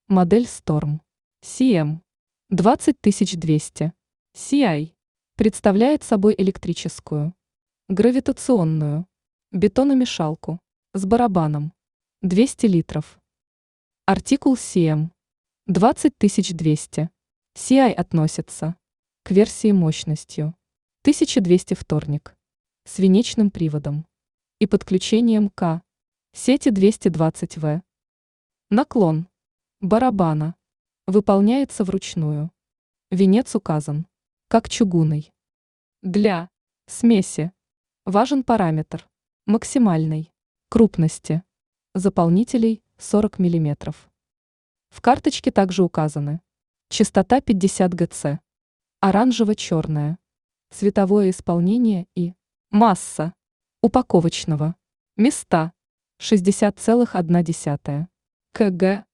Модель Storm CM 20200 CI представляет собой электрическую, гравитационную, бетономешалку с барабаном 200 литров. Артикул CM 20200 CI относится к версии мощностью 1200 вторник с венечным приводом и подключением к сети 220 В. Наклон барабана выполняется вручную. Венец указан как чугунный. Для смеси важен параметр максимальной крупности заполнителей 40 мм. В карточке также указаны частота 50 Гц, оранжево-черная, цветовое исполнение и масса упаковочного места 60,1 кг.